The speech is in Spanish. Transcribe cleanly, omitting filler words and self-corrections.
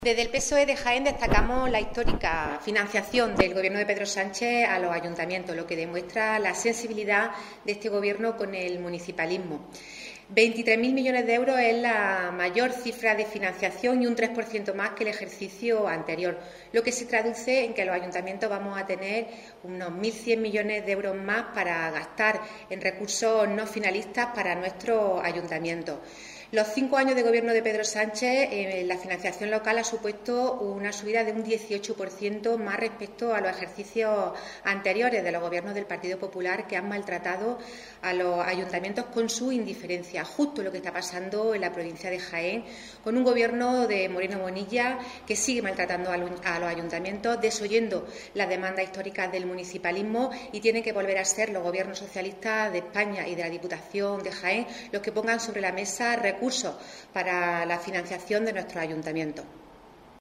Desde el PSOE de Jaén destacamos la histórica financiación del Gobierno de Pedro Sánchez a los ayuntamientos, lo que demuestra la sensibilidad de este Gobierno con el municipalismo. 23.000 millones de euros es la mayor cifra de financiación y un 3% más que el ejercicio anterior, lo que se traduce en que los ayuntamientos vamos a tener unos 1.100 millones de euros más para gastar en recursos no finalistas para nuestros ayuntamientos. Los 5 años de Gobierno de Pedro Sánchez, la financiación local ha supuesto una subida de un 18% más respecto a los ejercicios anteriores de los gobiernos del Partido Popular, que han maltratado a los ayuntamientos con su indiferencia. Justo lo que está pasando en la provincia de Jaén, con un gobierno de Moreno Bonilla que sigue maltratando a los ayuntamientos, desoyendo las demandas históricas del municipalismo, y tienen que volver a ser los gobiernos socialistas de España y de la Diputación de Jaén los que pongan sobre la mesa recursos para la financiación de nuestros ayuntamientos.